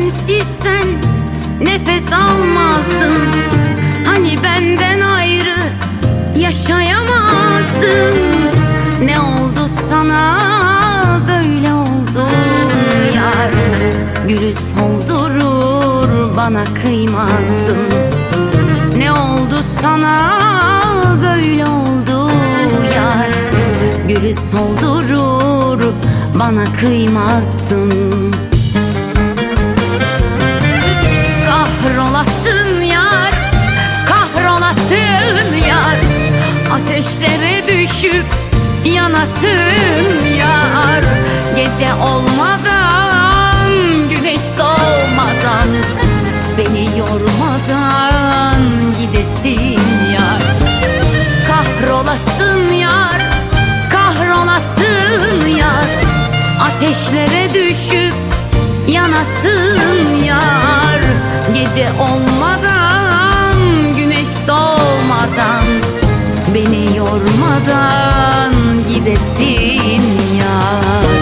sensiz sen nefes almazdın. Hani benden ayrı yaşayamazdın. Ne oldu sana böyle oldun yar? Gülü soldurur bana kıymazdın. Ne oldu sana böyle oldu yar? Gülü soldurur bana kıymazdın. Kahrolasın yar, kahrolasın yar. Ateşlere düşüp yanasın yar. Gece olmadan, güneş doğmadan, beni yormadan gidesin yar. Kahrolasın yar, kahrolasın yar. Ateşlere düşüp yanasın yar. Gece olmadan, güneş doğmadan, beni yormadan gidesin yar.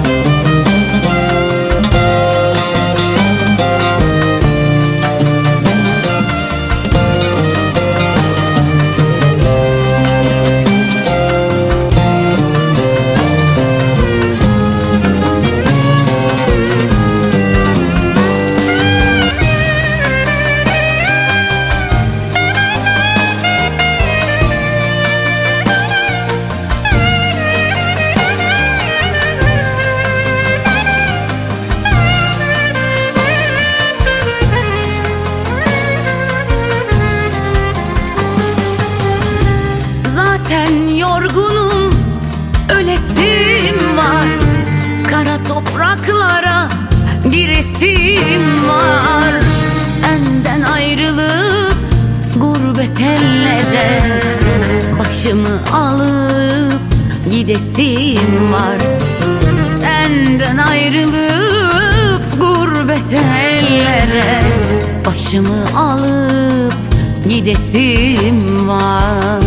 Yorgunum, ölesim var. Kara topraklara giresim var. Senden ayrılıp gurbet ellere başımı alıp gidesim var. Senden ayrılıp gurbet ellere başımı alıp gidesim var.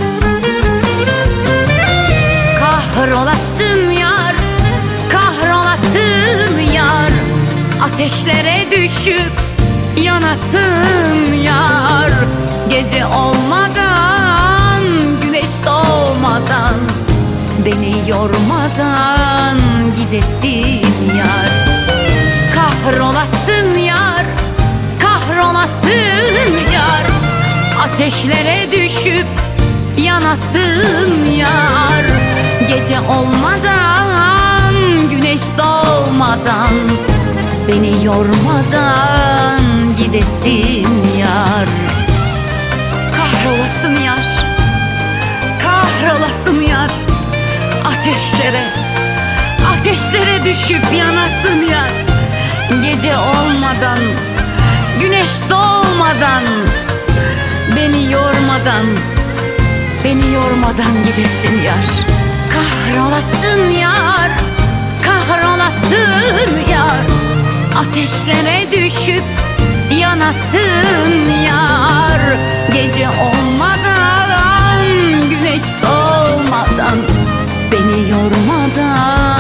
Kahrolasın yar, kahrolasın yar. Ateşlere düşüp yanasın yar. Gece olmadan, güneş doğmadan, beni yormadan gidesin yar. Kahrolasın yar, kahrolasın yar. Ateşlere düşüp yanasın yar. Gece olmadan, güneş doğmadan, beni yormadan gidesin yar. Kahrolasın yar, kahrolasın yar. Ateşlere, ateşlere düşüp yanasın yar. Gece olmadan, güneş doğmadan, beni yormadan, beni yormadan gidesin yar. Kahrolasın yar, kahrolasın yar. Ateşlere düşüp yanasın yar. Gece olmadan, güneş doğmadan, beni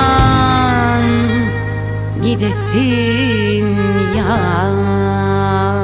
yormadan gidesin yar.